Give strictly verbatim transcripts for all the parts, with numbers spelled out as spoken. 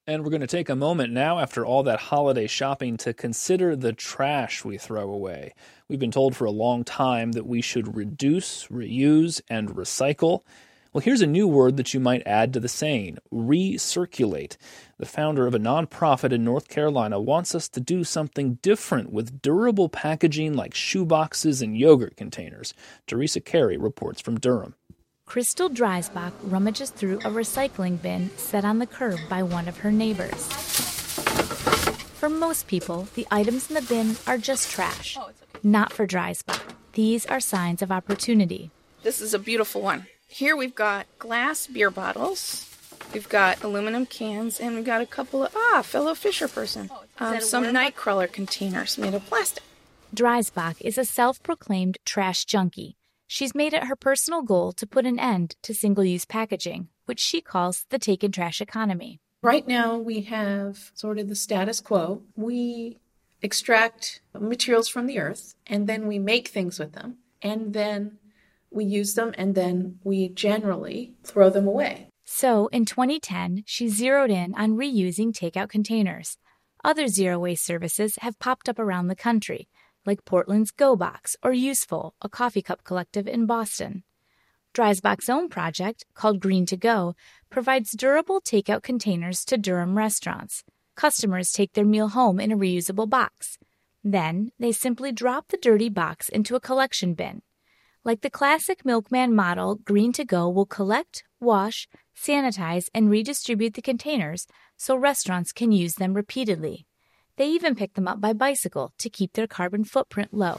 And we're going to take a moment now, after all that holiday shopping, to consider the trash we throw away. We've been told for a long time that we should reduce, reuse, and recycle. Well, here's a new word that you might add to the saying: recirculate. The founder of a nonprofit in North Carolina wants us to do something different with durable packaging like shoeboxes and yogurt containers. Teresa Carey reports from Durham. Crystal Dreisbach rummages through a recycling bin set on the curb by one of her neighbors. For most people, the items in the bin are just trash. Oh, it's okay. Not for Dreisbach. These are signs of opportunity. This is a beautiful one. Here we've got glass beer bottles, we've got aluminum cans, and we've got a couple of, ah, fellow Fisher person, oh, um, some Nightcrawler containers made of plastic. Dreisbach is a self-proclaimed trash junkie. She's made it her personal goal to put an end to single-use packaging, which she calls the take-and-trash economy. Right now, we have sort of the status quo. We extract materials from the earth, and then we make things with them, and then we use them, and then we generally throw them away. So, in twenty ten, she zeroed in on reusing takeout containers. Other zero-waste services have popped up around the country, like Portland's GoBox or Useful, a coffee cup collective in Boston. Dreisbach's own project, called Green to Go, provides durable takeout containers to Durham restaurants. Customers take their meal home in a reusable box. Then, they simply drop the dirty box into a collection bin. Like the classic Milkman model, Green to Go will collect, wash, sanitize, and redistribute the containers so restaurants can use them repeatedly. They even pick them up by bicycle to keep their carbon footprint low.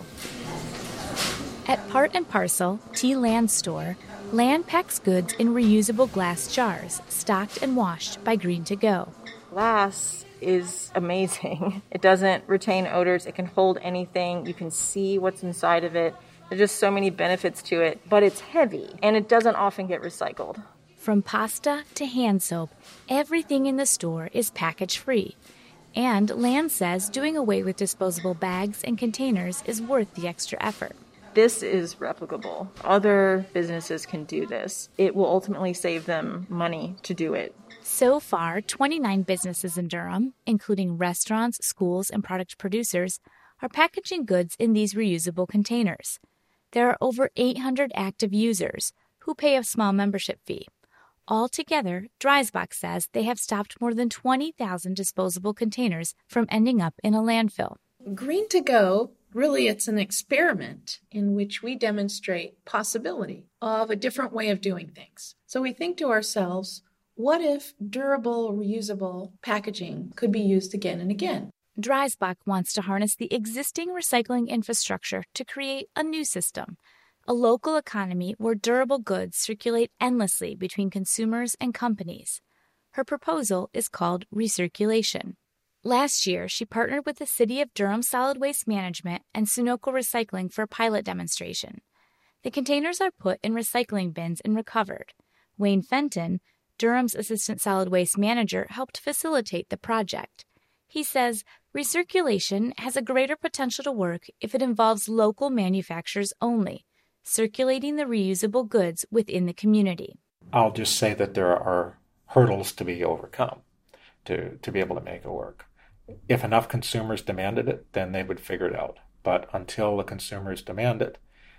At Part and Parcel, Tea Land Store, Land packs goods in reusable glass jars, stocked and washed by Green to Go. Glass is amazing. It doesn't retain odors. It can hold anything. You can see what's inside of it. There's just so many benefits to it, but it's heavy, and it doesn't often get recycled. From pasta to hand soap, everything in the store is package-free. And Land says doing away with disposable bags and containers is worth the extra effort. This is replicable. Other businesses can do this. It will ultimately save them money to do it. So far, twenty-nine businesses in Durham, including restaurants, schools, and product producers, are packaging goods in these reusable containers. There are over eight hundred active users who pay a small membership fee. Altogether, Dreisbach says they have stopped more than twenty thousand disposable containers from ending up in a landfill. Green to Go, really it's an experiment in which we demonstrate possibility of a different way of doing things. So we think to ourselves, what if durable, reusable packaging could be used again and again? Dreisbach wants to harness the existing recycling infrastructure to create a new system, a local economy where durable goods circulate endlessly between consumers and companies. Her proposal is called recirculation. Last year, she partnered with the City of Durham Solid Waste Management and Sunoco Recycling for a pilot demonstration. The containers are put in recycling bins and recovered. Wayne Fenton, Durham's Assistant Solid Waste Manager, helped facilitate the project. He says recirculation has a greater potential to work if it involves local manufacturers only, circulating the reusable goods within the community. I'll just say that there are hurdles to be overcome to, to be able to make it work. If enough consumers demanded it, then they would figure it out. But until the consumers demand it,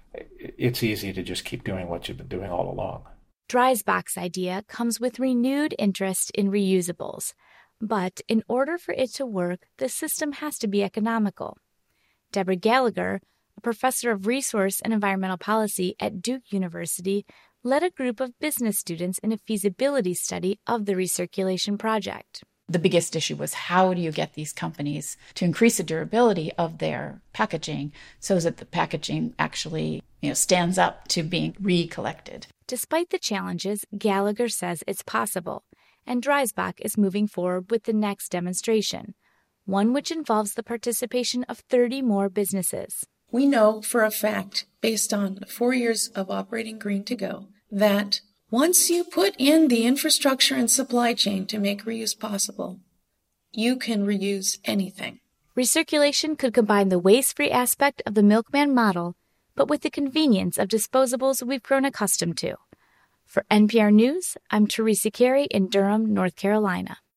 it's easy to just keep doing what you've been doing all along. Dreisbach's idea comes with renewed interest in reusables. But in order for it to work, the system has to be economical. Deborah Gallagher, a professor of resource and environmental policy at Duke University, led a group of business students in a feasibility study of the recirculation project. The biggest issue was, how do you get these companies to increase the durability of their packaging so that the packaging actually, you know, stands up to being recollected? Despite the challenges, Gallagher says it's possible, and Dreisbach is moving forward with the next demonstration, one which involves the participation of thirty more businesses. We know for a fact, based on four years of operating Green to Go, that once you put in the infrastructure and supply chain to make reuse possible, you can reuse anything. Recirculation could combine the waste-free aspect of the Milkman model, but with the convenience of disposables we've grown accustomed to. For N P R News, I'm Teresa Carey in Durham, North Carolina.